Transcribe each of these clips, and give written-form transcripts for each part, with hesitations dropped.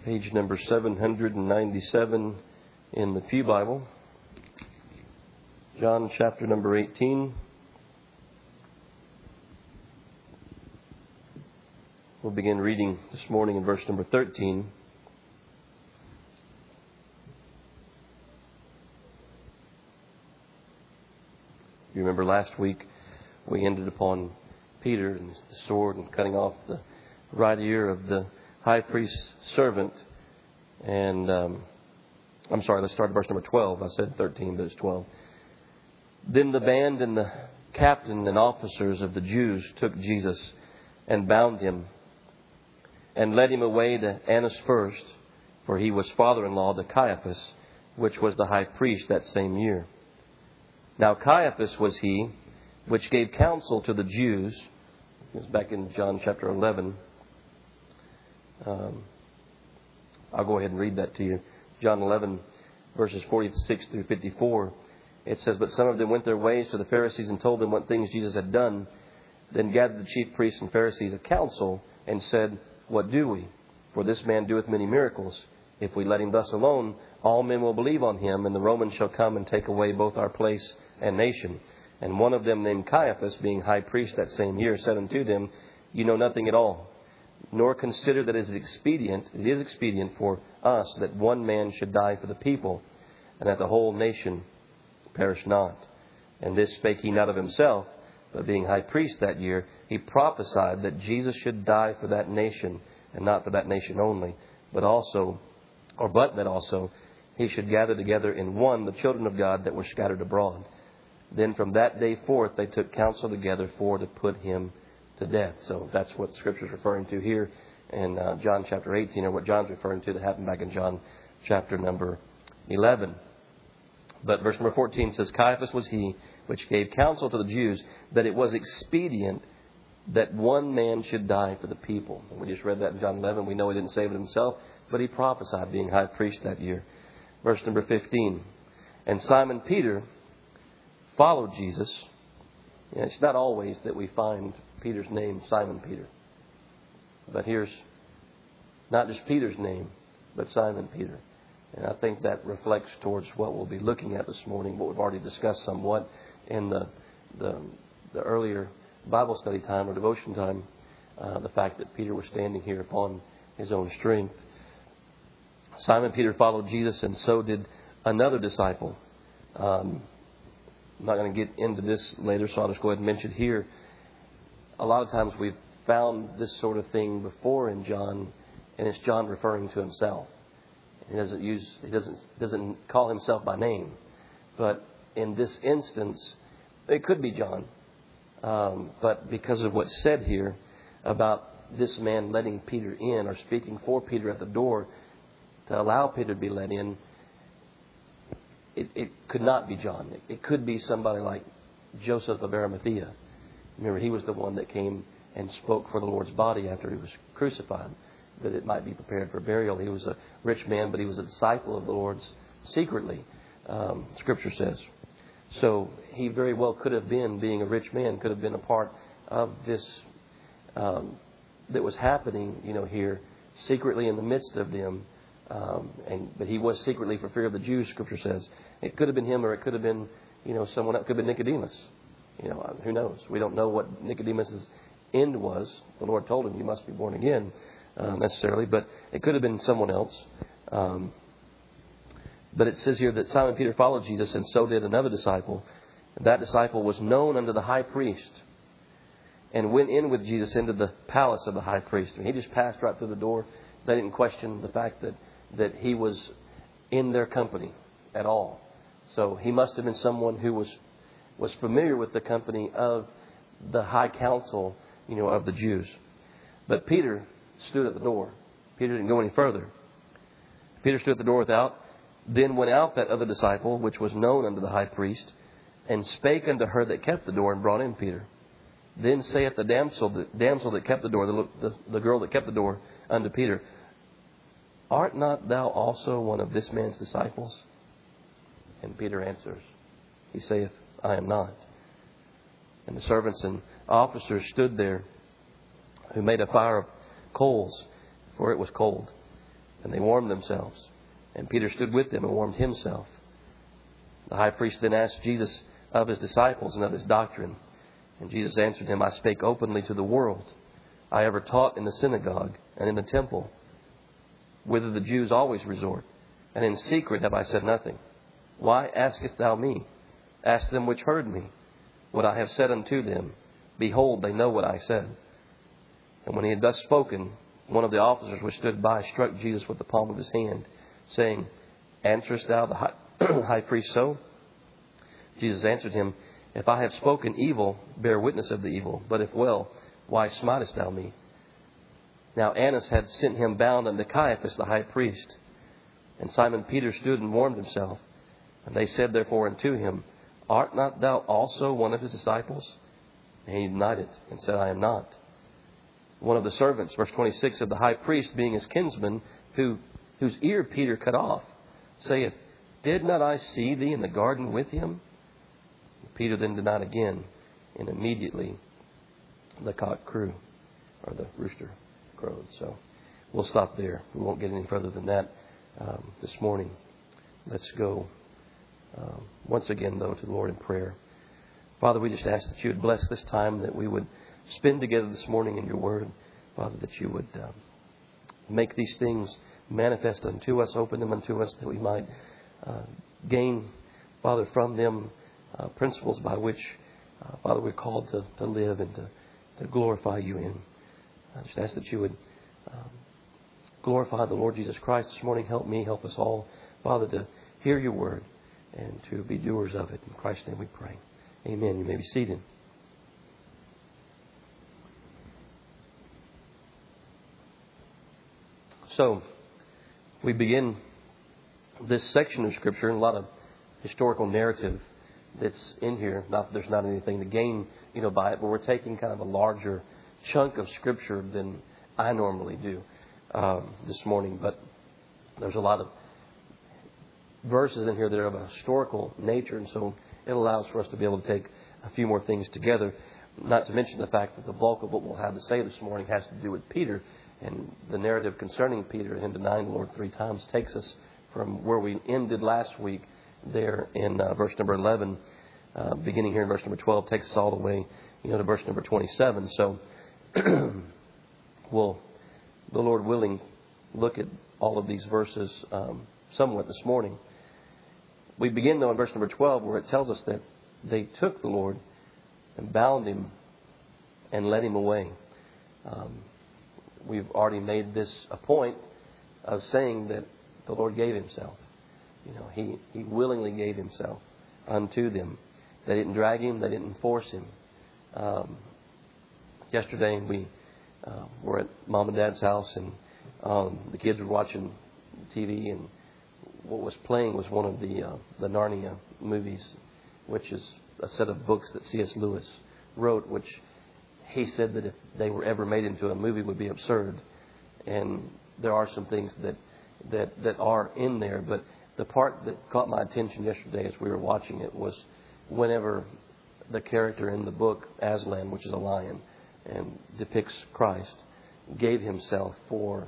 Page number 797 in the Pew Bible. John chapter number 18. We'll begin reading this morning in verse number 13. You remember last week we ended upon Peter and the sword and cutting off the right ear of the high priest's servant. And I'm sorry, let's start at verse number 12. I said 13, but it's 12. Then the band and the captain and officers of the Jews took Jesus and bound him and led him away to Annas first, for he was father-in-law to Caiaphas, which was the high priest that same year. Now Caiaphas was he which gave counsel to the Jews. It's back in John chapter 11. I'll go ahead and read that to you. John 11, verses 46 through 54. It says, "But some of them went their ways to the Pharisees and told them what things Jesus had done. Then gathered the chief priests and Pharisees a council and said, What do we? For this man doeth many miracles. If we let him thus alone, all men will believe on him, and the Romans shall come and take away both our place and nation. And one of them named Caiaphas, being high priest that same year, said unto them, You know nothing at all, nor consider that it is expedient for us that one man should die for the people, and that the whole nation perish not. And this spake he not of himself, but being high priest that year, he prophesied that Jesus should die for that nation, and not for that nation only, but that also he should gather together in one the children of God that were scattered abroad. Then from that day forth they took counsel together for to put him to death." So that's what Scripture is referring to here in John chapter 18, or what John's referring to that happened back in John chapter number 11. But verse number 14 says, "Caiaphas was he which gave counsel to the Jews that it was expedient that one man should die for the people." And we just read that in John 11. We know he didn't save it himself, but he prophesied, being high priest that year. Verse number 15. "And Simon Peter followed Jesus." And it's not always that we find Peter's name Simon Peter. But here's not just Peter's name, but Simon Peter. And I think that reflects towards what we'll be looking at this morning, what we've already discussed somewhat in the earlier Bible study time or devotion time, the fact that Peter was standing here upon his own strength. Simon Peter followed Jesus, and so did another disciple. I'm not going to get into this later, so I'll just go ahead and mention here. A lot of times we've found this sort of thing before in John, and it's John referring to himself. He doesn't call himself by name, but in this instance, it could be John. But because of what's said here about this man letting Peter in, or speaking for Peter at the door to allow Peter to be let in, it could not be John. It could be somebody like Joseph of Arimathea. Remember, he was the one that came and spoke for the Lord's body after he was crucified, that it might be prepared for burial. He was a rich man, but he was a disciple of the Lord's secretly, Scripture says. So he very well could have been, being a rich man, could have been a part of this that was happening, here secretly in the midst of them. But he was secretly for fear of the Jews, Scripture says. It could have been him, or it could have been, someone else. It could have been Nicodemus. Who knows? We don't know what Nicodemus's end was. The Lord told him, "You must be born again," necessarily, but it could have been someone else. But it says here that Simon Peter followed Jesus, and so did another disciple. And that disciple was known unto the high priest, and went in with Jesus into the palace of the high priest. And he just passed right through the door. They didn't question the fact that he was in their company at all. So he must have been someone who was familiar with the company of the high council, of the Jews. But Peter stood at the door. Peter didn't go any further. Peter stood at the door without. Then went out that other disciple, which was known unto the high priest, and spake unto her that kept the door, and brought in Peter. Then saith the damsel that kept the door, the girl that kept the door, unto Peter, Art not thou also one of this man's disciples? And Peter answers, he saith, I am not. And the servants and officers stood there, who made a fire of coals, for it was cold. And they warmed themselves. And Peter stood with them and warmed himself. The high priest then asked Jesus of his disciples and of his doctrine. And Jesus answered him, I spake openly to the world. I ever taught in the synagogue and in the temple, whither the Jews always resort. And in secret have I said nothing. Why askest thou me? Ask them which heard me what I have said unto them. Behold, they know what I said. And when he had thus spoken, one of the officers which stood by struck Jesus with the palm of his hand, saying, Answerest thou the high priest so? Jesus answered him, If I have spoken evil, bear witness of the evil. But if well, why smitest thou me? Now Annas had sent him bound unto Caiaphas the high priest. And Simon Peter stood and warmed himself. And they said therefore unto him, Art not thou also one of his disciples? And he denied it, and said, I am not. One of the servants, verse 26, of the high priest, being his kinsman, whose ear Peter cut off, saith, Did not I see thee in the garden with him? Peter then denied again, and immediately the cock crew, or the rooster crowed. So we'll stop there. We won't get any further than that this morning. Let's go once again, though, to the Lord in prayer. Father, we just ask that you would bless this time that we would spend together this morning in your word. Father, that you would make these things manifest unto us, open them unto us, that we might gain, Father, from them principles by which, Father, we're called to live and to glorify you in. I just ask that you would glorify the Lord Jesus Christ this morning. Help me, help us all, Father, to hear your word and to be doers of it. In Christ's name we pray. Amen. You may be seated. So, we begin this section of Scripture, and a lot of historical narrative that's in here. There's not anything to gain, by it, but we're taking kind of a larger chunk of Scripture than I normally do this morning. But there's a lot of verses in here that are of a historical nature, and so it allows for us to be able to take a few more things together. Not to mention the fact that the bulk of what we'll have to say this morning has to do with Peter. And the narrative concerning Peter, him denying the Lord 3 times, takes us from where we ended last week there in verse number 11, beginning here in verse number 12, takes us all the way, to verse number 27. So we'll, the Lord willing, look at all of these verses somewhat this morning. We begin, though, in verse number 12, where it tells us that they took the Lord and bound him and led him away. We've already made this a point of saying that the Lord gave himself. He willingly gave himself unto them. They didn't drag him. They didn't force him. Yesterday we were at Mom and Dad's house, and the kids were watching TV, and what was playing was one of the Narnia movies, which is a set of books that C.S. Lewis wrote, which he said that if they were ever made into a movie would be absurd. And there are some things that are in there. But the part that caught my attention yesterday as we were watching it was whenever the character in the book, Aslan, which is a lion and depicts Christ, gave himself for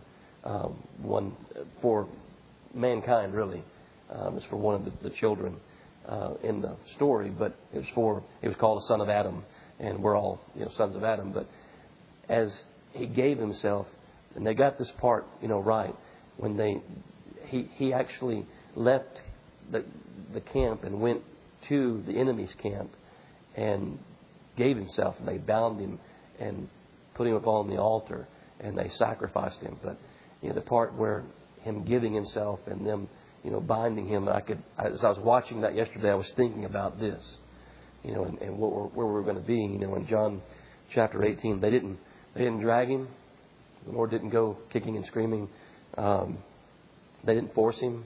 mankind, really. It's for one of the children in the story, but it was called a son of Adam. And we're all, sons of Adam. But as he gave himself, and they got this part, right, when he actually left the camp and went to the enemy's camp and gave himself, and they bound him and put him upon the altar and they sacrificed him. But the part where him giving himself and them, binding him, as I was watching that yesterday, I was thinking about this. And where we're going to be. In John chapter 18, they didn't drag him. The Lord didn't go kicking and screaming. They didn't force him.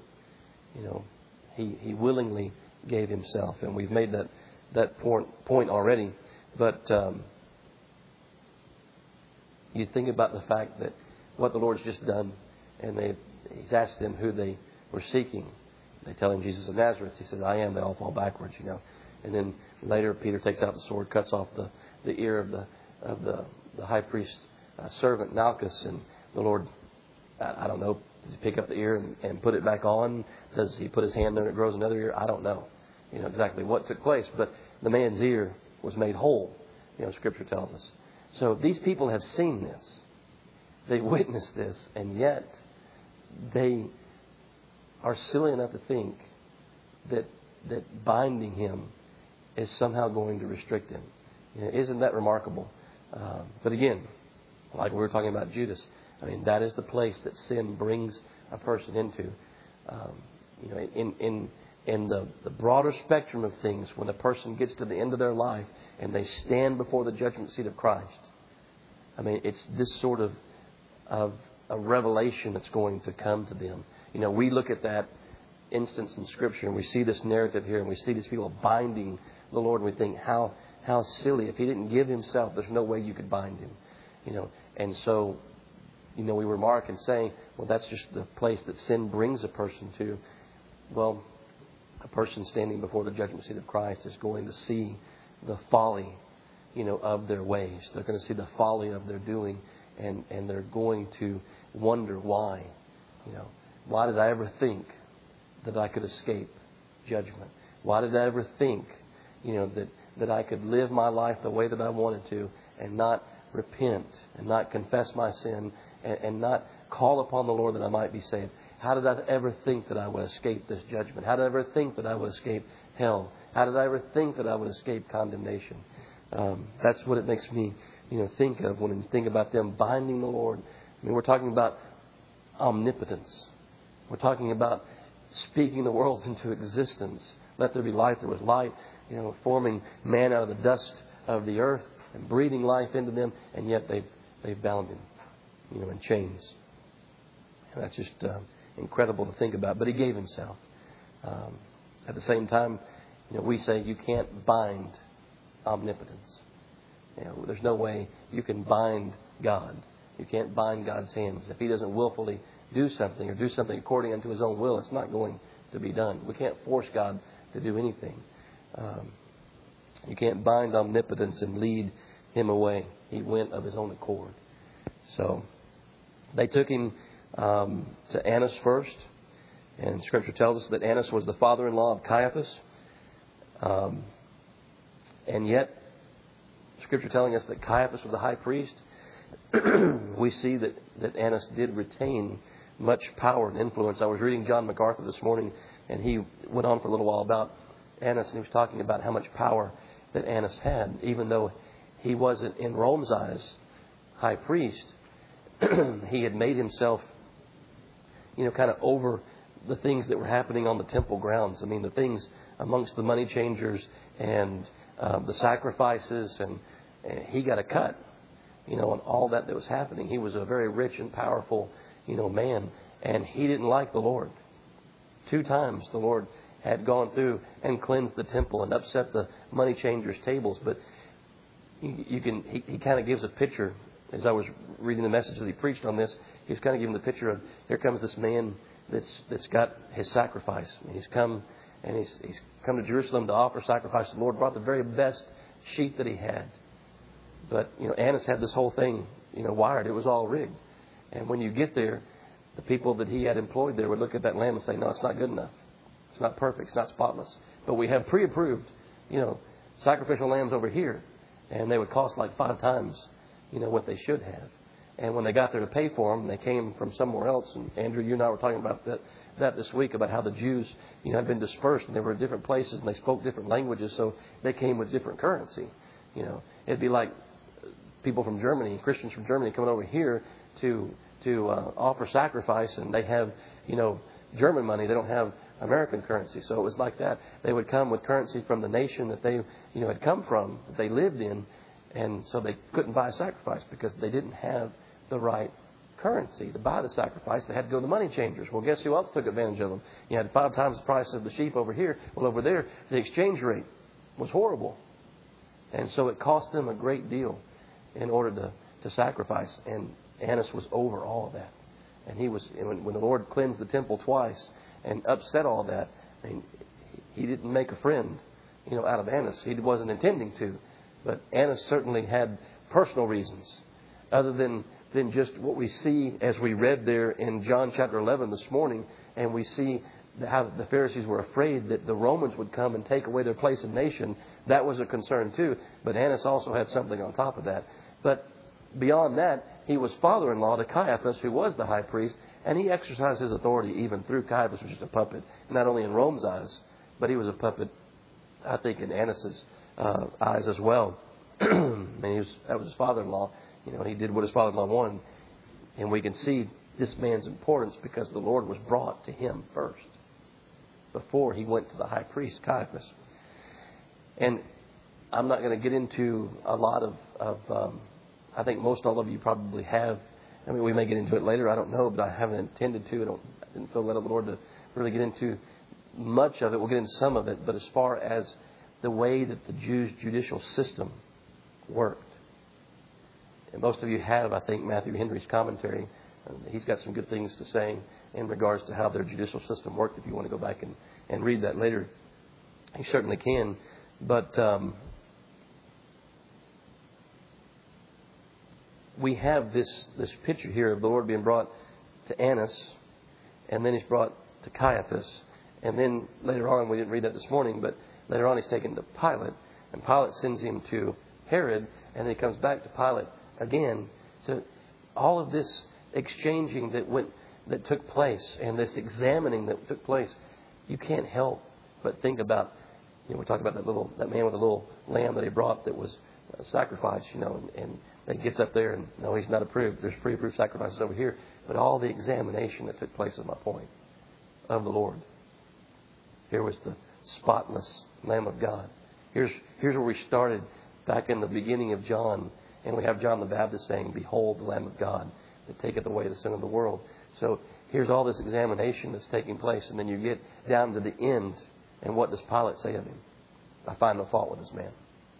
He willingly gave himself, and we've made that point already. But you think about the fact that what the Lord's just done, and He's asked them who they were seeking. They tell him Jesus of Nazareth. He says, "I am." They all fall backwards, And then later, Peter takes out the sword, cuts off the ear of the high priest's servant Malchus, and the Lord, I don't know, Does he pick up the ear and put it back on? Does he put his hand there and it grows another ear? I don't know, exactly what took place. But the man's ear was made whole, Scripture tells us. So these people have seen this. They witnessed this, and yet they are silly enough to think that binding him is somehow going to restrict him. Isn't that remarkable? But again, like we were talking about Judas, that is the place that sin brings a person into. In the broader spectrum of things, when a person gets to the end of their life and they stand before the judgment seat of Christ, it's this sort of a revelation that's going to come to them. We look at that instance in Scripture and we see this narrative here and we see these people binding the Lord and we think, how silly. If He didn't give Himself, there's no way you could bind Him. And so, we remark and say, well, that's just the place that sin brings a person to. Well, a person standing before the judgment seat of Christ is going to see the folly, of their ways. They're going to see the folly of their doing, and they're going to wonder why. Why did I ever think that I could escape judgment? Why did I ever think, that I could live my life the way that I wanted to and not repent and not confess my sin and not call upon the Lord that I might be saved? How did I ever think that I would escape this judgment? How did I ever think that I would escape hell? How did I ever think that I would escape condemnation? That's what it makes me, think of when I think about them binding the Lord. We're talking about omnipotence. We're talking about speaking the worlds into existence. Let there be light. There was light, forming man out of the dust of the earth and breathing life into them. And yet they've bound him, in chains. And that's just incredible to think about. But He gave Himself. At the same time, we say you can't bind omnipotence. There's no way you can bind God. You can't bind God's hands. If He doesn't willfully do something or do something according unto His own will, it's not going to be done. We can't force God to do anything. You can't bind omnipotence and lead Him away. He went of His own accord. So they took Him to Annas first. And Scripture tells us that Annas was the father-in-law of Caiaphas. And yet, Scripture telling us that Caiaphas was the high priest, we see that Annas did retain much power and influence. I was reading John MacArthur this morning, and he went on for a little while about Annas, and he was talking about how much power that Annas had. Even though he wasn't, in Rome's eyes, high priest, he had made himself, kind of over the things that were happening on the temple grounds. The things amongst the money changers and the sacrifices, and he got a cut, on all that was happening. He was a very rich and powerful, man, and he didn't like the Lord. 2 times the Lord had gone through and cleansed the temple and upset the money changers' tables. But he kind of gives a picture. As I was reading the message that he preached on this, he was kind of giving the picture of, here comes this man that's got his sacrifice. And he's come to Jerusalem to offer sacrifice to the Lord, brought the very best sheep that he had. But, Annas had this whole thing, wired. It was all rigged. And when you get there, the people that he had employed there would look at that lamb and say, no, it's not good enough. It's not perfect. It's not spotless. But we have pre-approved, sacrificial lambs over here. And they would cost like 5 times, what they should have. And when they got there to pay for them, they came from somewhere else. And Andrew, you and I were talking about that this week, about how the Jews, had been dispersed and they were in different places and they spoke different languages, so they came with different currency. It'd be like people from Germany, Christians from Germany, coming over here to offer sacrifice, and they have, German money. They don't have American currency. So it was like that. They would come with currency from the nation that they, had come from, that they lived in, and so they couldn't buy a sacrifice because they didn't have the right currency to buy the sacrifice. They had to go to the money changers. Well, guess who else took advantage of them? You had 5 times the price of the sheep over here. Well, over there, the exchange rate was horrible. And so it cost them a great deal in order to sacrifice. And Annas was over all of that. And he was, when the Lord cleansed the temple twice and upset all that, he didn't make a friend, out of Annas. He wasn't intending to. But Annas certainly had personal reasons, other than than just what we see as we read there in John chapter 11 this morning. And we see how the Pharisees were afraid that the Romans would come and take away their place in nation. That was a concern too. But Annas also had something on top of that. But beyond that, he was father-in-law to Caiaphas, who was the high priest. And he exercised his authority even through Caiaphas, which is a puppet, not only in Rome's eyes, but he was a puppet, I think, in Annas' eyes as well. And that was his father-in-law. He did what his father-in-law wanted. And we can see this man's importance because the Lord was brought to him first before he went to the high priest, Caiaphas. And I'm not going to get into a lot of I think most all of you probably have. I mean, we may get into it later. I don't know, but I haven't intended to. I didn't feel led of the Lord to really get into much of it. We'll get into some of it. But as far as the way that the Jews' judicial system worked, and most of you have, I think, Matthew Henry's commentary. He's got some good things to say in regards to how their judicial system worked. If you want to go back and read that later, you certainly can. But we have this picture here of the Lord being brought to Annas, and then he's brought to Caiaphas. And then later on, we didn't read that this morning, but later on he's taken to Pilate. And Pilate sends him to Herod, and then he comes back to Pilate again. So all of this exchanging that took place and this examining that took place, you can't help but think about, we talked about that man with the little lamb that he brought that was sacrificed, and he gets up there and no, he's not approved. There's pre-approved sacrifices over here. But all the examination that took place is my point of the Lord. Here was the spotless Lamb of God. Here's where we started back in the beginning of John. And we have John the Baptist saying, "Behold the Lamb of God that taketh away the sin of the world." So here's all this examination that's taking place. And then you get down to the end. And what does Pilate say of him? "I find no fault with this man.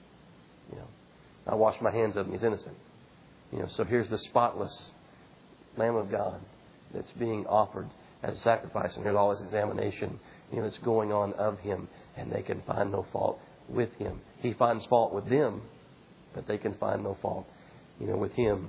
I wash my hands of him. He's innocent." So here's the spotless Lamb of God that's being offered as a sacrifice. And here's all this examination, that's going on of him. And they can find no fault with him. He finds fault with them, but they can find no fault, with him.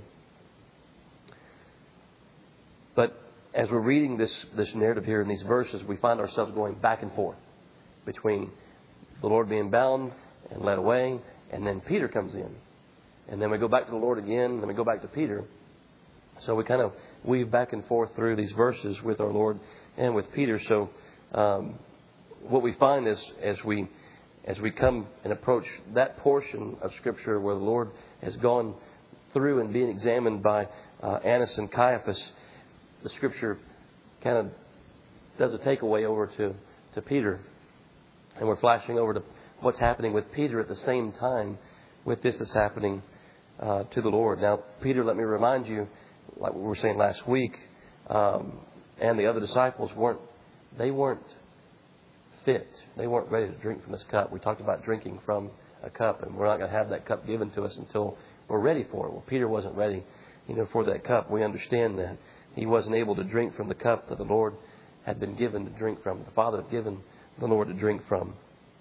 But as we're reading this narrative here in these verses, we find ourselves going back and forth between the Lord being bound and led away, and then Peter comes in. And then we go back to the Lord again, and then we go back to Peter. So we kind of weave back and forth through these verses with our Lord and with Peter. So what we find is as we come and approach that portion of Scripture where the Lord has gone through and being examined by Annas and Caiaphas, the Scripture kind of does a takeaway over to Peter. And we're flashing over to what's happening with Peter at the same time with this that's happening to the Lord. Now, Peter, let me remind you, like we were saying last week, and the other disciples weren't fit. They weren't ready to drink from this cup. We talked about drinking from a cup, and we're not going to have that cup given to us until we're ready for it. Well, Peter wasn't ready, for that cup. We understand that. He wasn't able to drink from the cup that the Lord had been given to drink from. The Father had given the Lord to drink from.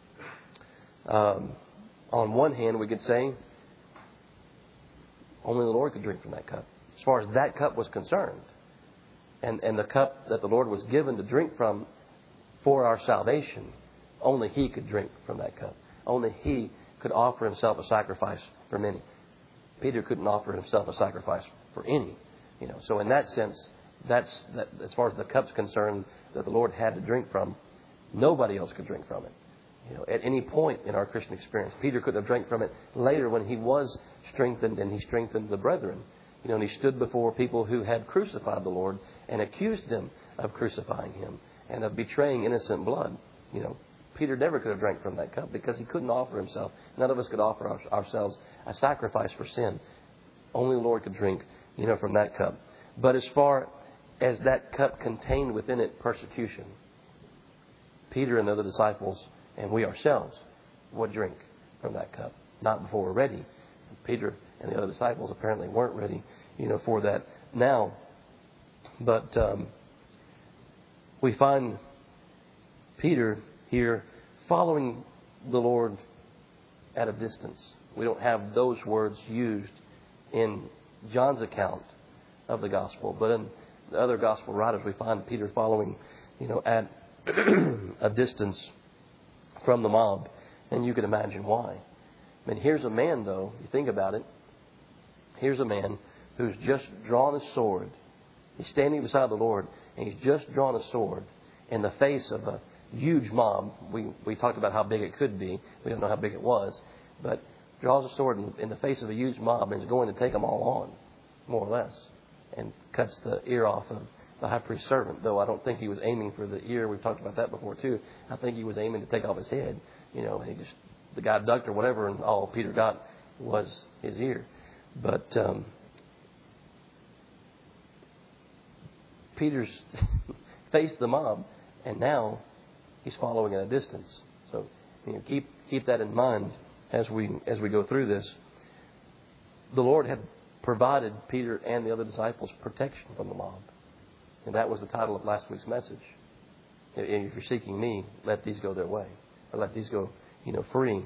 On one hand, we could say only the Lord could drink from that cup. As far as that cup was concerned, and the cup that the Lord was given to drink from for our salvation, only He could drink from that cup. Only He could offer Himself a sacrifice for many. Peter couldn't offer himself a sacrifice for any. So in that sense, that's as far as the cup's concerned that the Lord had to drink from, nobody else could drink from it. At any point in our Christian experience, Peter couldn't have drank from it later when he was strengthened and he strengthened the brethren. And he stood before people who had crucified the Lord and accused them of crucifying Him and of betraying innocent blood. Peter never could have drank from that cup because he couldn't offer himself. None of us could offer ourselves a sacrifice for sin. Only the Lord could drink, from that cup. But as far as that cup contained within it persecution, Peter and the other disciples and we ourselves would drink from that cup. Not before we're ready. Peter and the other disciples apparently weren't ready, for that now. But we find Peter here following the Lord at a distance. We don't have those words used in John's account of the gospel. But in the other gospel writers, we find Peter following, at a distance from the mob. And you can imagine why. I mean, here's a man, though, you think about it. Here's a man who's just drawn his sword. He's standing beside the Lord, and he's just drawn a sword in the face of a huge mob. We talked about how big it could be. We don't know how big it was. But draws a sword in the face of a huge mob and is going to take them all on, more or less, and cuts the ear off of the high priest's servant, though I don't think he was aiming for the ear. We've talked about that before, too. I think he was aiming to take off his head. The guy ducked or whatever, and all Peter got was his ear. But Peter's faced the mob, and now he's following at a distance. So keep that in mind as we go through this. The Lord had provided Peter and the other disciples protection from the mob, and that was the title of last week's message. If you're seeking me, let these go their way, or let these go, free.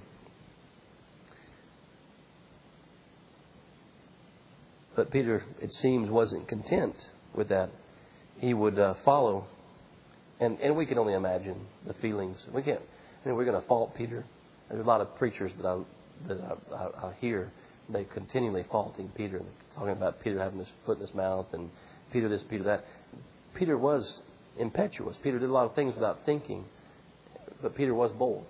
But Peter, it seems, wasn't content with that. He would follow, and we can only imagine the feelings. We can't. We're going to fault Peter. There's a lot of preachers that I hear. They continually faulting Peter, talking about Peter having his foot in his mouth and Peter this, Peter that. Peter was impetuous. Peter did a lot of things without thinking, but Peter was bold.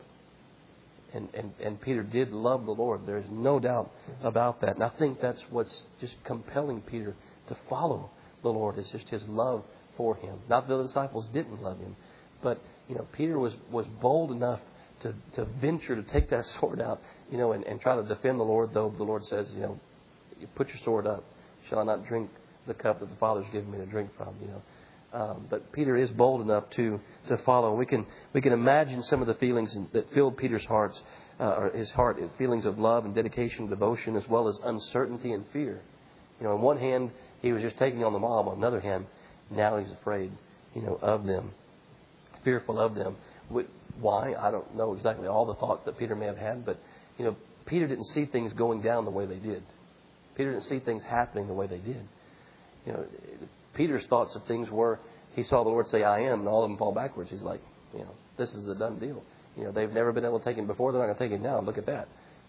And Peter did love the Lord. There's no doubt about that. And I think that's what's just compelling Peter to follow the Lord. It's just his love for Him. Not that the disciples didn't love Him, but Peter was bold enough to venture to take that sword out, and try to defend the Lord. Though the Lord says, you put your sword up. Shall I not drink the cup that the Father's given me to drink from? But Peter is bold enough to follow. We can imagine some of the feelings that filled Peter's heart, feelings of love and dedication, devotion, as well as uncertainty and fear. On one hand, he was just taking on the mob. On the other hand, now he's afraid, of them, fearful of them. Why? I don't know exactly all the thoughts that Peter may have had, but Peter didn't see things going down the way they did. Peter didn't see things happening the way they did. Peter's thoughts of things were, he saw the Lord say, I am, and all of them fall backwards. He's like, this is a done deal. They've never been able to take him before. They're not going to take him now. Look at that.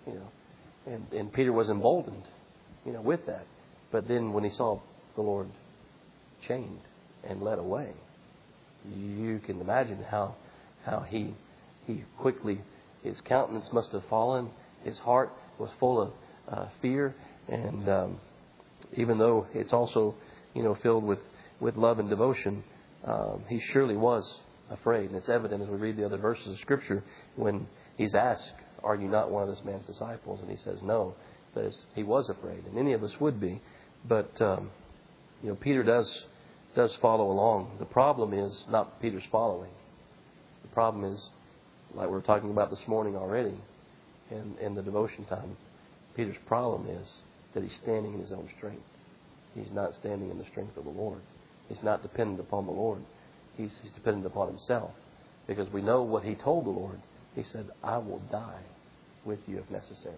And Peter was emboldened, with that. But then when he saw the Lord chained and led away, you can imagine how he quickly, his countenance must have fallen. His heart was full of fear. And even though it's also filled with love and devotion, he surely was afraid. And it's evident as we read the other verses of Scripture when he's asked, are you not one of this man's disciples? And he says no. That is, he was afraid. And any of us would be. But, Peter does follow along. The problem is not Peter's following. The problem is, like we were talking about this morning already in the devotion time, Peter's problem is that he's standing in his own strength. He's not standing in the strength of the Lord. He's not dependent upon the Lord. He's dependent upon himself. Because we know what he told the Lord. He said, I will die with you if necessary.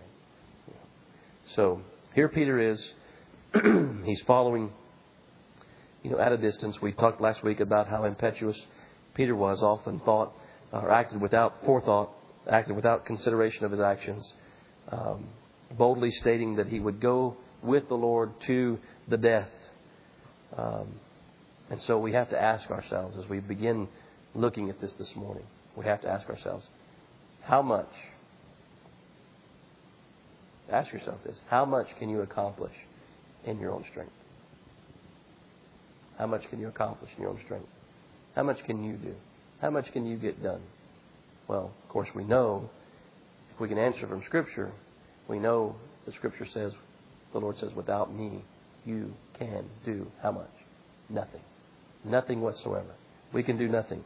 So here Peter is. He's following, at a distance. We talked last week about how impetuous Peter was, often thought or acted without forethought, acted without consideration of his actions, boldly stating that he would go with the Lord to the death. And so we have to ask ourselves, as we begin looking at this morning, we have to ask ourselves, how much, ask yourself this, how much can you accomplish in your own strength? How much can you accomplish in your own strength? How much can you do? How much can you get done? Well, of course, we know, if we can answer from Scripture, we know the Scripture says, the Lord says, without me, you can do how much? Nothing. Nothing whatsoever. We can do nothing.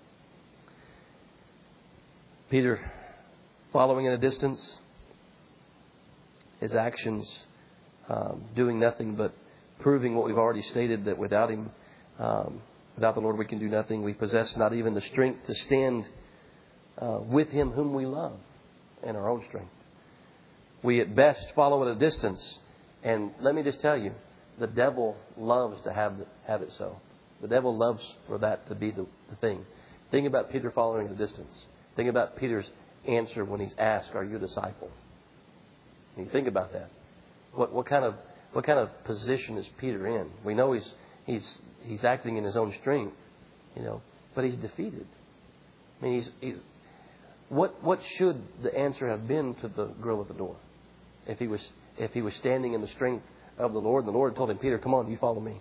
Peter, following at a distance, his actions doing nothing but proving what we've already stated, that without Him, without the Lord, we can do nothing. We possess not even the strength to stand with Him whom we love in our own strength. We at best follow at a distance. And let me just tell you, the devil loves to have it so. The devil loves for that to be the thing. Think about Peter following the distance. Think about Peter's answer when he's asked, "Are you a disciple?" And you think about that. What kind of position is Peter in? We know he's acting in his own strength, but he's defeated. I mean, what should the answer have been to the girl at the door? If he was standing in the strength of the Lord, and the Lord told him, "Peter, come on, you follow me."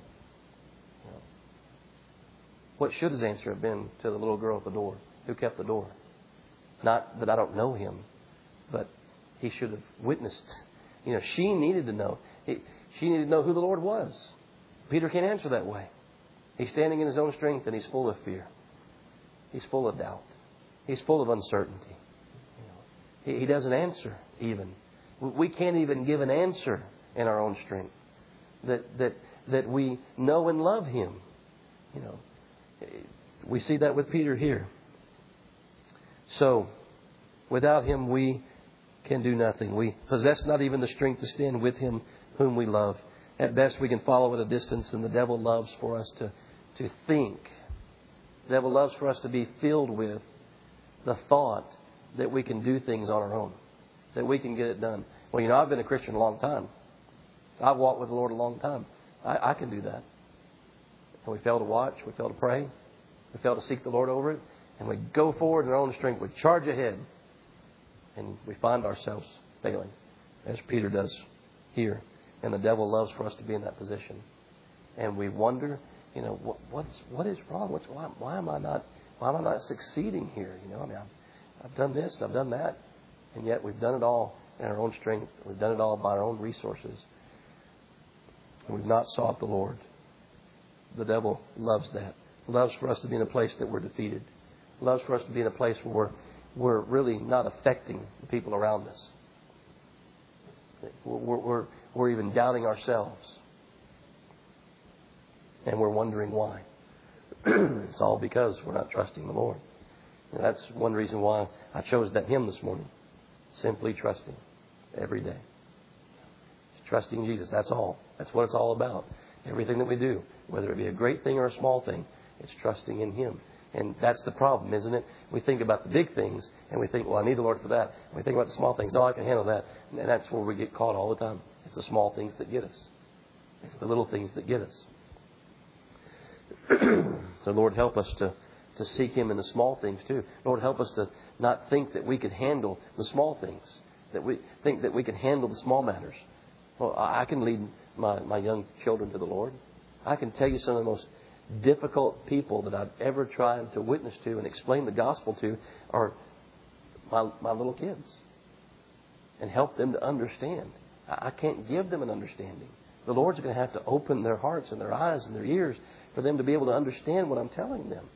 What should his answer have been to the little girl at the door who kept the door? Not that I don't know him, but he should have witnessed. She needed to know. She needed to know who the Lord was. Peter can't answer that way. He's standing in his own strength and he's full of fear. He's full of doubt. He's full of uncertainty. He doesn't answer even. We can't even give an answer in our own strength. That we know and love Him. We see that with Peter here. So, without Him we can do nothing. We possess not even the strength to stand with Him whom we love. At best we can follow at a distance, and the devil loves for us to think. The devil loves for us to be filled with the thought that we can do things on our own, that we can get it done. Well, I've been a Christian a long time. I've walked with the Lord a long time. I can do that. And we fail to watch, we fail to pray, we fail to seek the Lord over it, and we go forward in our own strength, we charge ahead, and we find ourselves failing, as Peter does here. And the devil loves for us to be in that position. And we wonder, what is wrong? Why am I not succeeding here? I've done this and I've done that, and yet we've done it all in our own strength. We've done it all by our own resources. And we've not sought the Lord. The devil loves that. Loves for us to be in a place that we're defeated. Loves for us to be in a place where we're really not affecting the people around us. We're even doubting ourselves. And we're wondering why. It's all because we're not trusting the Lord. And that's one reason why I chose that hymn this morning. Simply trusting every day. Trusting Jesus. That's all. That's what it's all about. Everything that we do, whether it be a great thing or a small thing, it's trusting in Him. And that's the problem, isn't it? We think about the big things and we think, well, I need the Lord for that. And we think about the small things. No, I can handle that. And that's where we get caught all the time. It's the small things that get us. It's the little things that get us. So Lord, help us to seek Him in the small things too. Lord, help us to not think that we can handle the small things. That we think that we can handle the small matters. Well, I can lead my young children to the Lord. I can tell you some of the most difficult people that I've ever tried to witness to and explain the gospel to are my little kids. And help them to understand. I can't give them an understanding. The Lord's going to have to open their hearts and their eyes and their ears for them to be able to understand what I'm telling them.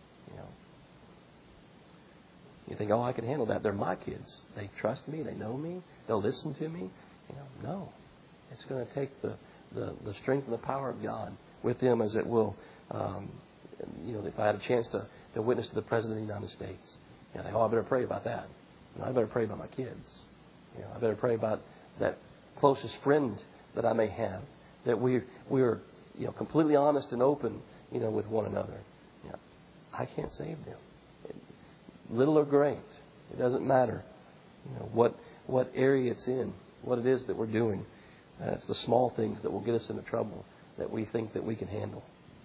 You think, oh, I can handle that. They're my kids. They trust me. They know me. They'll listen to me. No. It's going to take the strength and the power of God with them as it will. If I had a chance to witness to the President of the United States, I better pray about that. I better pray about my kids. I better pray about that closest friend that I may have. That we're completely honest and open, with one another. I can't save them. Little or great, it doesn't matter. What area it's in, what it is that we're doing. It's the small things that will get us into trouble that we think that we can handle.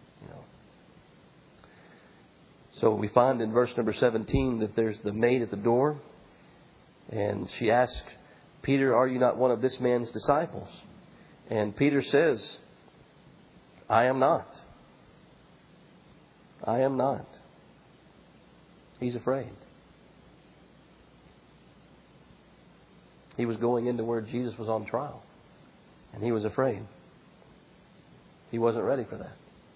So we find in verse number 17 that there's the maid at the door, and she asks Peter, "Are you not one of this man's disciples?" And Peter says, "I am not. I am not." He's afraid. He was going into where Jesus was on trial. And he was afraid. He wasn't ready for that.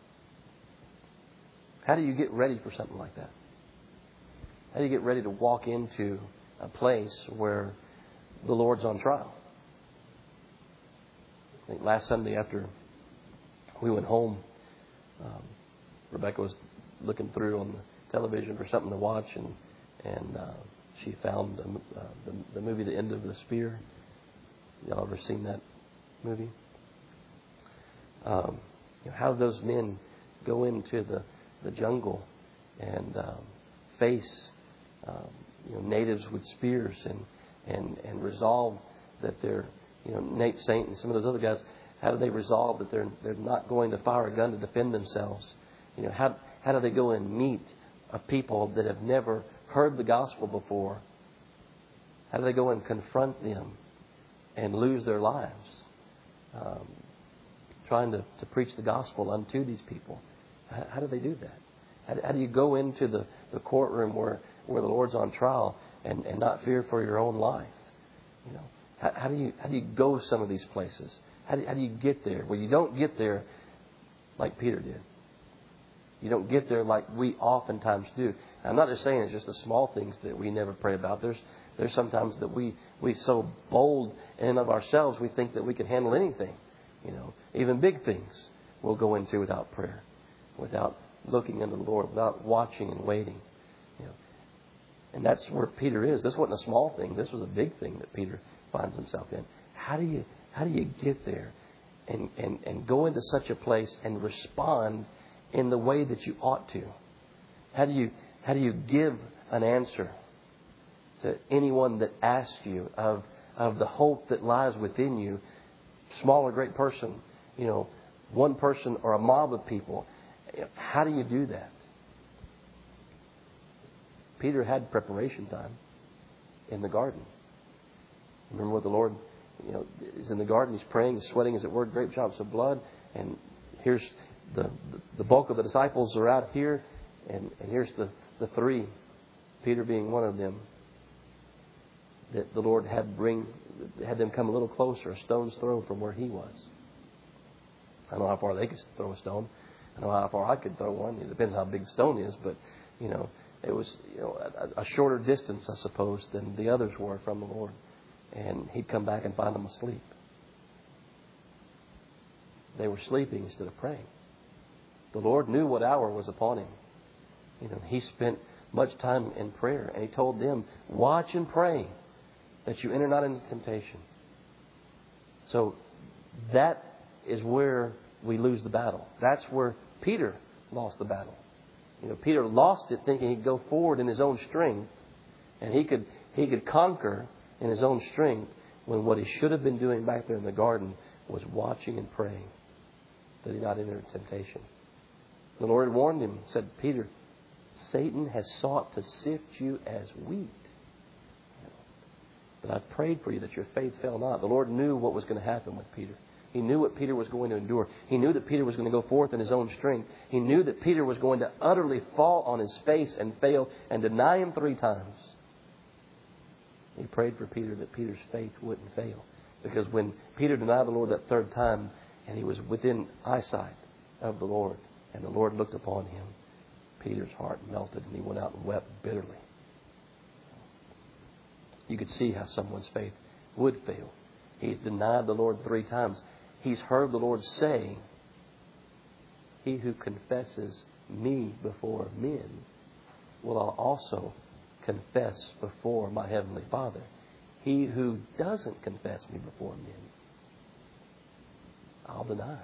How do you get ready for something like that? How do you get ready to walk into a place where the Lord's on trial? I think last Sunday after we went home, Rebecca was looking through on the television for something to watch, and she found the movie The End of the Spear. Y'all ever seen that movie? How do those men go into the jungle and face natives with spears and resolve that they're, Nate Saint and some of those other guys, how do they resolve that they're not going to fire a gun to defend themselves? How do they go and meet a people that have never heard the gospel before? How do they go and confront them and lose their lives trying to preach the gospel unto these people? How do they do that? How do you go into the courtroom where the Lord's on trial and not fear for your own life? How do you go some of these places? How do you get there? Well, you don't get there like Peter did. You don't get there like we oftentimes do. I'm not just saying it's just the small things that we never pray about. There's sometimes that we so bold in and of ourselves, we think that we can handle anything. Even big things we'll go into without prayer, without looking unto the Lord, without watching and waiting. And that's where Peter is. This wasn't a small thing. This was a big thing that Peter finds himself in. How do you get there and go into such a place and respond in the way that you ought to? How do you give an answer to anyone that asks you of the hope that lies within you, small or great person, one person or a mob of people? How do you do that? Peter had preparation time in the garden. Remember what the Lord, is in the garden. He's praying, he's sweating, as it were, great drops of blood. And here's the bulk of the disciples are out here. And here's the three, Peter being one of them, that the Lord had them come a little closer, a stone's throw from where he was. I don't know how far they could throw a stone. I don't know how far I could throw one. It depends how big the stone is, but it was a shorter distance, I suppose, than the others were from the Lord. And he'd come back and find them asleep. They were sleeping instead of praying. The Lord knew what hour was upon him. He spent much time in prayer, and he told them, watch and pray that you enter not into temptation. So that is where we lose the battle. That's where Peter lost the battle. Peter lost it thinking he'd go forward in his own strength, and he could conquer in his own strength, when what he should have been doing back there in the garden was watching and praying that he not enter temptation. The Lord had warned him, said, Peter, Satan has sought to sift you as wheat. But I prayed for you that your faith fail not. The Lord knew what was going to happen with Peter. He knew what Peter was going to endure. He knew that Peter was going to go forth in his own strength. He knew that Peter was going to utterly fall on his face and fail and deny him 3 times. He prayed for Peter that Peter's faith wouldn't fail. Because when Peter denied the Lord that 3rd time, and he was within eyesight of the Lord, and the Lord looked upon him, Peter's heart melted and he went out and wept bitterly. You could see how someone's faith would fail. He's denied the Lord 3 times. He's heard the Lord say, he who confesses me before men will also confess before my heavenly Father. He who doesn't confess me before men, I'll deny.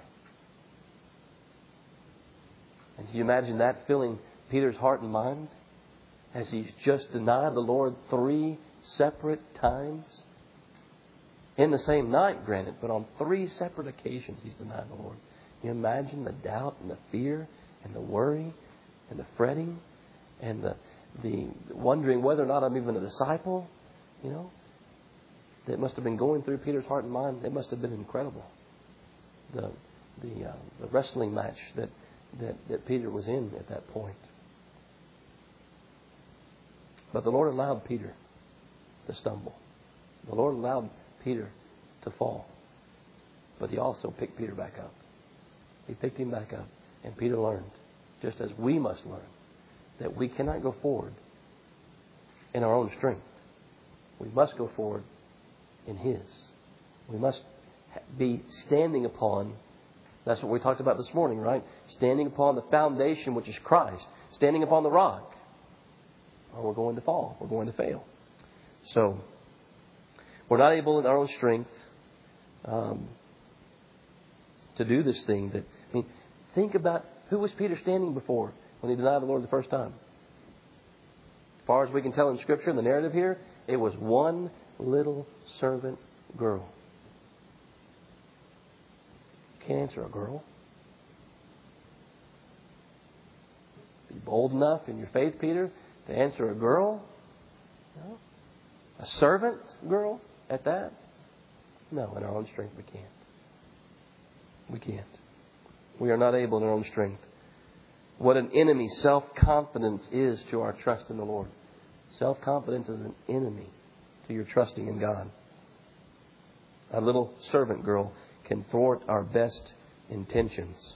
And can you imagine that filling Peter's heart and mind as he's just denied the Lord 3 separate times? In the same night, granted, but on 3 separate occasions he's denied the Lord. Can you imagine the doubt and the fear and the worry and the fretting and the wondering whether or not I'm even a disciple, that must have been going through Peter's heart and mind. It must have been incredible. The wrestling match that Peter was in at that point. But the Lord allowed Peter to stumble. The Lord allowed Peter to fall. But he also picked Peter back up. He picked him back up. And Peter learned, just as we must learn, that we cannot go forward in our own strength. We must go forward in His. We must be standing upon, that's what we talked about this morning, right? Standing upon the foundation, which is Christ. Standing upon the rock. Or we're going to fall. We're going to fail. So, we're not able in our own strength to do this thing. Think about who was Peter standing before when he denied the Lord the first time. As far as we can tell in Scripture, in the narrative here, it was one little servant girl. You can't answer a girl. Be bold enough in your faith, Peter, to answer a girl? No. A servant girl at that? No, in our own strength we can't. We can't. We are not able in our own strength. What an enemy self-confidence is to our trust in the Lord. Self-confidence is an enemy to your trusting in God. A little servant girl can thwart our best intentions.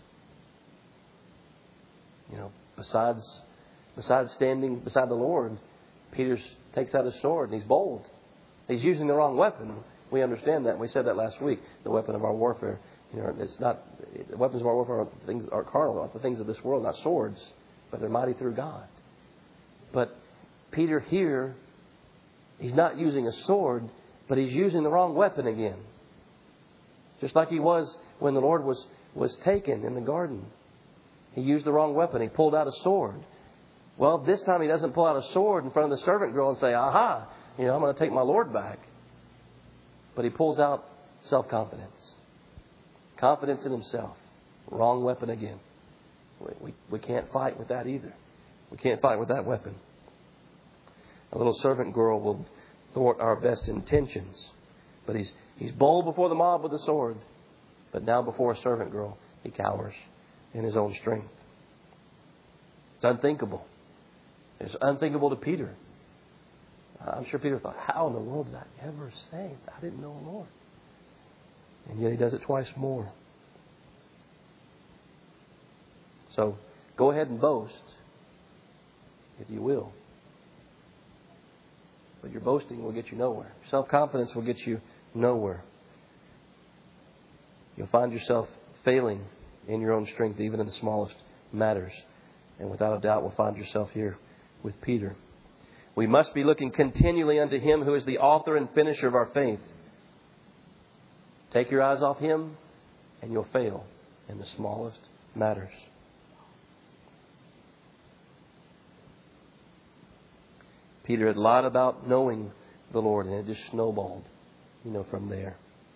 Besides standing beside the Lord, Peter takes out his sword and he's bold. He's using the wrong weapon. We understand that. We said that last week. The weapon of our warfare. It's not the weapons of our warfare are carnal, not the things of this world, not swords, but they're mighty through God. But Peter here, he's not using a sword, but he's using the wrong weapon again. Just like he was when the Lord was taken in the garden. He used the wrong weapon. He pulled out a sword. Well, this time he doesn't pull out a sword in front of the servant girl and say, aha, I'm going to take my Lord back. But he pulls out self-confidence. Confidence in himself. Wrong weapon again. We can't fight with that either. We can't fight with that weapon. A little servant girl will thwart our best intentions. But he's bold before the mob with a sword. But now before a servant girl, he cowers in his own strength. It's unthinkable. It's unthinkable to Peter. I'm sure Peter thought, how in the world did I ever say that I didn't know the Lord? And yet he does it twice more. So go ahead and boast, if you will. But your boasting will get you nowhere. Self-confidence will get you nowhere. You'll find yourself failing in your own strength, even in the smallest matters. And without a doubt, we'll find yourself here with Peter. We must be looking continually unto Him who is the author and finisher of our faith. Take your eyes off Him and you'll fail in the smallest matters. Peter had lied about knowing the Lord, and it just snowballed, from there.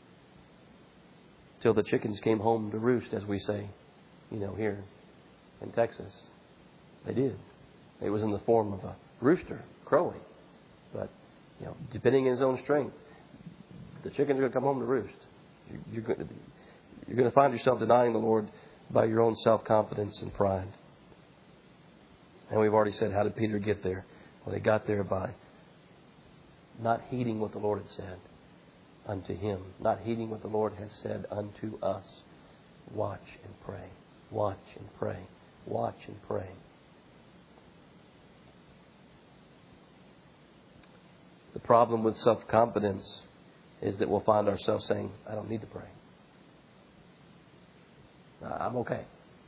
Till the chickens came home to roost, as we say, here in Texas. They did. It was in the form of a rooster crowing. But, depending on his own strength, the chickens are going to come home to roost. You're going to find yourself denying the Lord by your own self-confidence and pride. And we've already said, how did Peter get there? Well, he got there by not heeding what the Lord had said unto him. Not heeding what the Lord has said unto us. Watch and pray. Watch and pray. Watch and pray. The problem with self-confidence is that we'll find ourselves saying, I don't need to pray. I'm okay.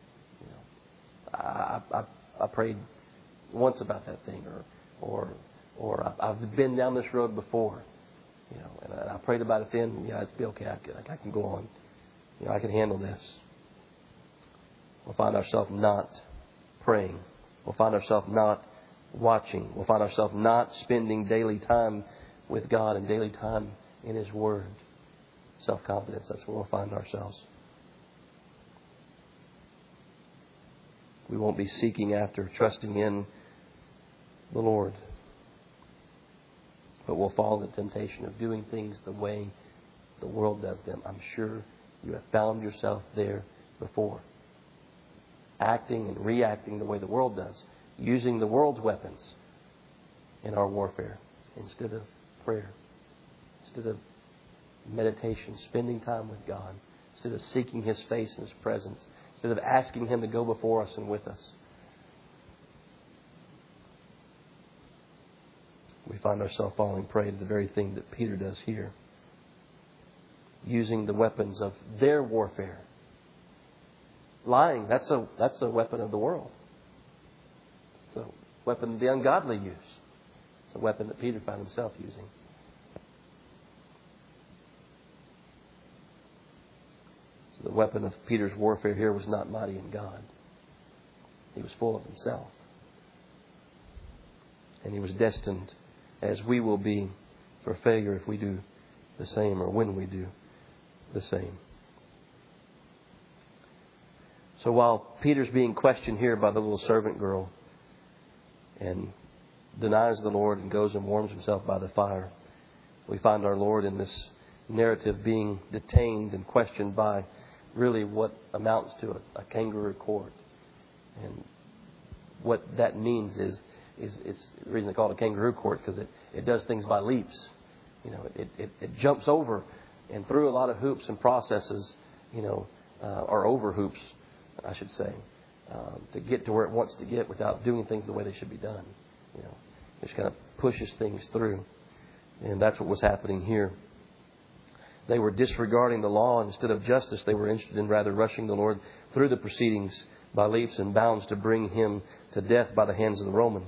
I prayed once about that thing, or I've been down this road before, and I prayed about it then. Yeah, it's be okay. I can go on. I can handle this. We'll find ourselves not praying. We'll find ourselves not watching. We'll find ourselves not spending daily time with God and daily time in His Word. Self-confidence, that's where we'll find ourselves. We won't be seeking after, trusting in the Lord. But we'll fall into the temptation of doing things the way the world does them. I'm sure you have found yourself there before. Acting and reacting the way the world does. Using the world's weapons in our warfare instead of prayer. Instead of meditation, spending time with God. Instead of seeking His face and His presence. Instead of asking Him to go before us and with us. We find ourselves falling prey to the very thing that Peter does here. Using the weapons of their warfare. Lying, that's a weapon of the world. It's a weapon the ungodly use. It's a weapon that Peter found himself using. So weapon of Peter's warfare here was not mighty in God. He was full of himself. And he was destined, as we will be, for failure if we do the same, or when we do the same. So while Peter's being questioned here by the little servant girl and denies the Lord and goes and warms himself by the fire, we find our Lord in this narrative being detained and questioned by really what amounts to a kangaroo court. And what that means is it's the reason they call it a kangaroo court, because it does things by leaps. It jumps over and through a lot of hoops and processes, or over hoops, I should say, to get to where it wants to get without doing things the way they should be done. It just kind of pushes things through. And that's what was happening here. They were disregarding the law, and instead of justice, they were interested in rather rushing the Lord through the proceedings by leaps and bounds to bring him to death by the hands of the Romans.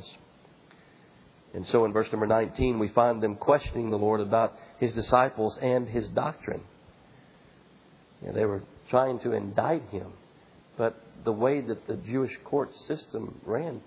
And so in verse number 19, we find them questioning the Lord about his disciples and his doctrine. They were trying to indict him. But the way that the Jewish court system ran,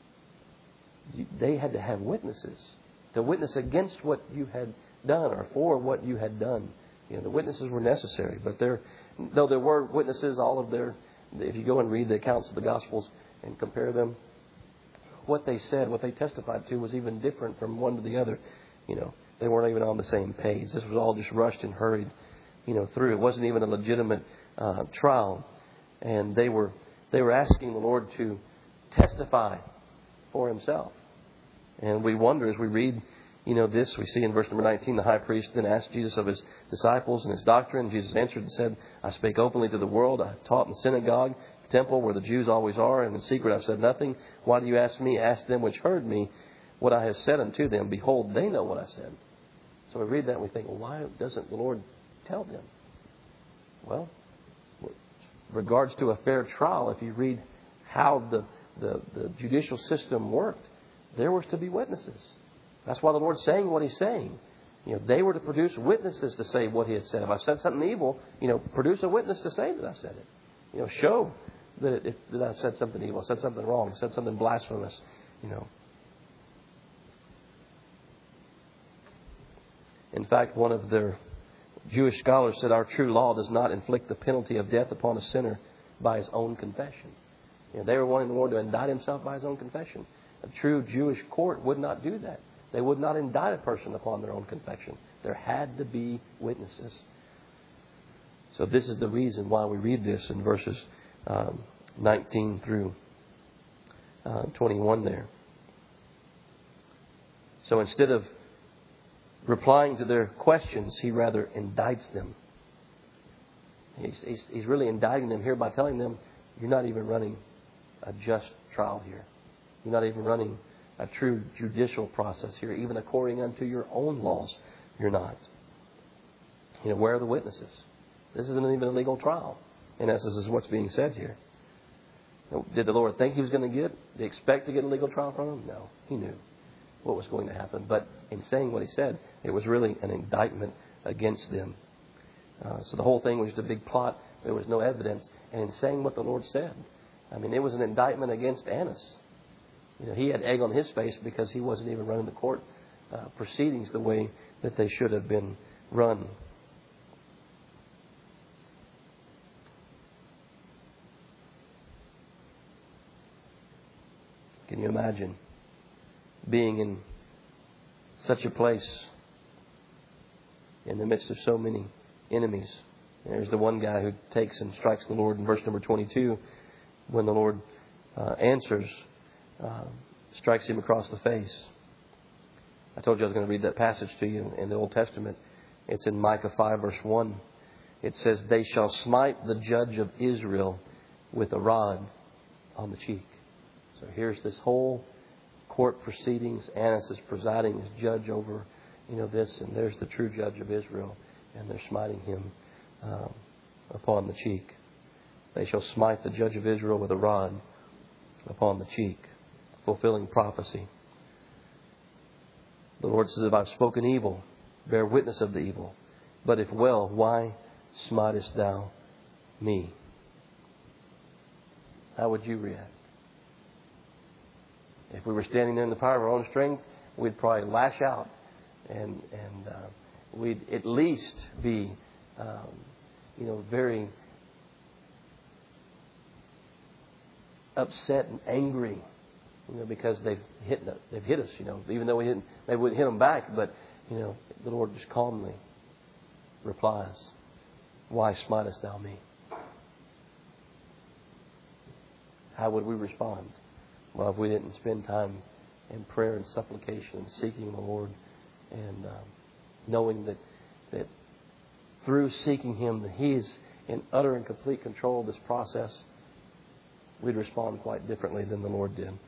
they had to have witnesses to witness against what you had done or for what you had done. The witnesses were necessary. But though there were witnesses, if you go and read the accounts of the Gospels and compare them, what they said, what they testified to was even different from one to the other. They weren't even on the same page. This was all just rushed and hurried, through. It wasn't even a legitimate trial. And they were asking the Lord to testify for himself. And we wonder as we read, this, we see in verse number 19, the high priest then asked Jesus of his disciples and his doctrine. Jesus answered and said, I spake openly to the world. I taught in the synagogue, the temple where the Jews always are, and in secret I've said nothing. Why do you ask me? Ask them which heard me what I have said unto them. Behold, they know what I said. So we read that and we think, well, why doesn't the Lord tell them? Well, regards to a fair trial, if you read how the judicial system worked, there was to be witnesses. That's why the Lord's saying what He's saying. They were to produce witnesses to say what He had said. If I said something evil, produce a witness to say that I said it. Show that I said something evil, said something wrong, said something blasphemous. In fact, one of their Jewish scholars said, our true law does not inflict the penalty of death upon a sinner by his own confession. They were wanting the Lord to indict Himself by His own confession. A true Jewish court would not do that. They would not indict a person upon their own confession. There had to be witnesses. So this is the reason why we read this in verses 19 through 21 there. So instead of replying to their questions, He rather indicts them. He's really indicting them here by telling them, you're not even running a just trial here. You're not even running a true judicial process here, even according unto your own laws. You're not. Where are the witnesses? This isn't even a legal trial. In essence, is what's being said here. Did the Lord think He was going to did He expect to get a legal trial from Him? No. He knew what was going to happen. But in saying what He said, it was really an indictment against them. So the whole thing was just a big plot. There was no evidence. And in saying what the Lord said, it was an indictment against Annas. He had egg on his face because he wasn't even running the court proceedings the way that they should have been run. Can you imagine being in such a place in the midst of so many enemies? There's the one guy who takes and strikes the Lord in verse number 22 when the Lord answers. Strikes him across the face. I told you I was going to read that passage to you in the Old Testament. It's in Micah 5 verse 1. It says, they shall smite the judge of Israel with a rod on the cheek. So here's this whole court proceedings. Annas is presiding as judge over this, and there's the true judge of Israel, and they're smiting him upon the cheek. They shall smite the judge of Israel with a rod upon the cheek. Fulfilling prophecy. The Lord says, if I've spoken evil, bear witness of the evil. But if well, why smitest thou me. How would you react? If we were standing there in the power of our own strength, we'd probably lash out, and we'd at least be, very upset and angry, because they've hit us. Even though maybe we wouldn't hit them back, but the Lord just calmly replies, "Why smitest thou me?" How would we respond? Well, if we didn't spend time in prayer and supplication and seeking the Lord, and knowing that through seeking Him, that He is in utter and complete control of this process, we'd respond quite differently than the Lord did.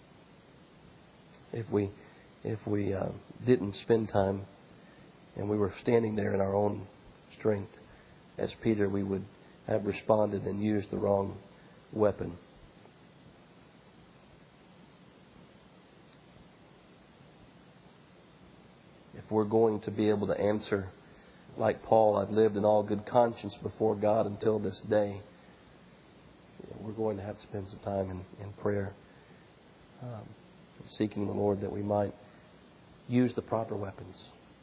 If we didn't spend time and we were standing there in our own strength, as Peter, we would have responded and used the wrong weapon. If we're going to be able to answer like Paul, "I've lived in all good conscience before God until this day," we're going to have to spend some time in prayer, seeking the Lord that we might use the proper weapons.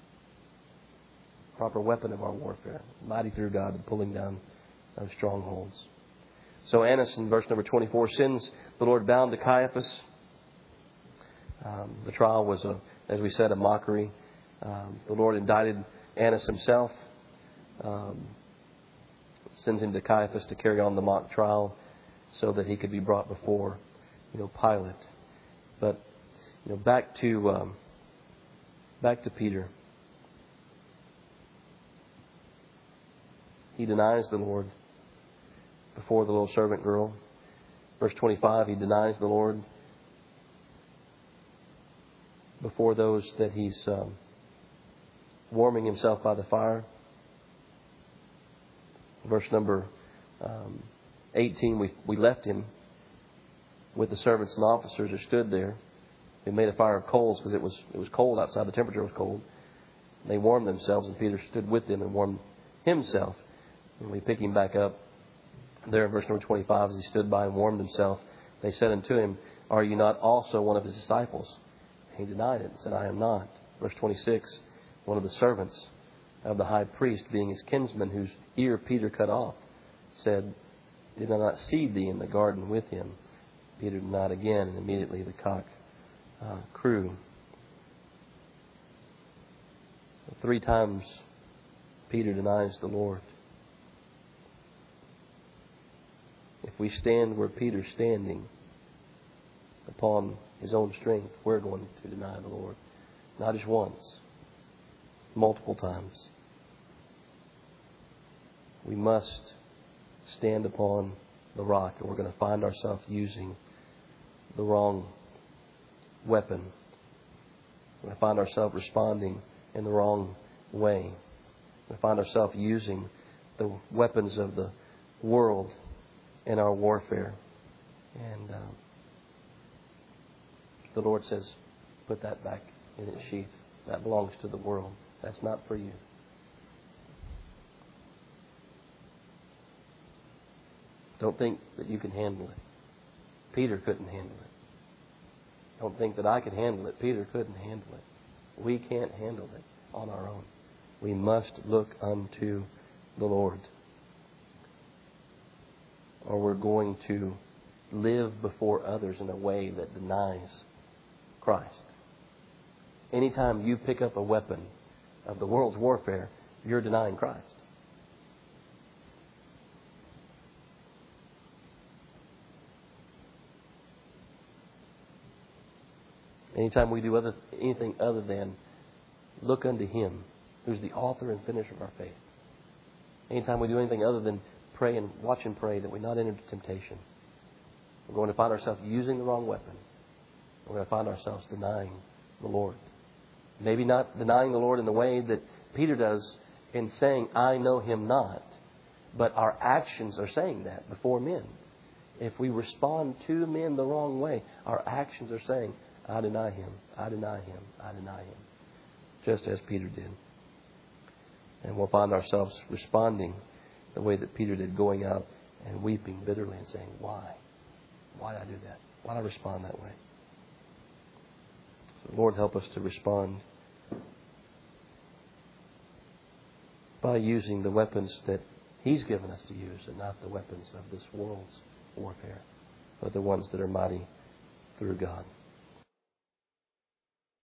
Proper weapon of our warfare, mighty through God and pulling down those strongholds. So Annas, in verse number 24, sends the Lord bound to Caiaphas. The trial was, as we said, a mockery. The Lord indicted Annas himself, sends him to Caiaphas to carry on the mock trial so that he could be brought before Pilate. But back to Peter. He denies the Lord before the little servant girl. Verse 25, he denies the Lord before those that he's warming himself by the fire. Verse number 18, we left him with the servants and officers who stood there. They made a fire of coals because it was cold outside. The temperature was cold. They warmed themselves, and Peter stood with them and warmed himself. And we pick him back up there in verse number 25. As he stood by and warmed himself, they said unto him, "Are you not also one of his disciples?" He denied it and said, "I am not." Verse 26, one of the servants of the high priest, being his kinsman, whose ear Peter cut off, said, "Did I not see thee in the garden with him?" Peter denied again, and immediately the cock crew. 3 times Peter denies the Lord. If we stand where Peter's standing upon his own strength, we're going to deny the Lord. Not just once, multiple times. We must stand upon the rock, and we're going to find ourselves using the wrong weapon. We're going to find ourselves responding in the wrong way. We're going to find ourselves using the weapons of the world in our warfare. And the Lord says, put that back in its sheath. That belongs to the world. That's not for you. Don't think that you can handle it. Peter couldn't handle it. Don't think that I can handle it. Peter couldn't handle it. We can't handle it on our own. We must look unto the Lord, or we're going to live before others in a way that denies Christ. Anytime you pick up a weapon of the world's warfare, you're denying Christ. Anytime we do anything other than look unto Him, who's the author and finisher of our faith. Anytime we do anything other than pray and watch and pray that we not enter into temptation, we're going to find ourselves using the wrong weapon. We're going to find ourselves denying the Lord. Maybe not denying the Lord in the way that Peter does in saying, "I know Him not," but our actions are saying that before men. If we respond to men the wrong way, our actions are saying, "I deny Him, I deny Him, I deny Him," just as Peter did. And we'll find ourselves responding the way that Peter did, going out and weeping bitterly and saying, why? Why did I do that? Why did I respond that way? So Lord, help us to respond by using the weapons that He's given us to use, and not the weapons of this world's warfare, but the ones that are mighty through God.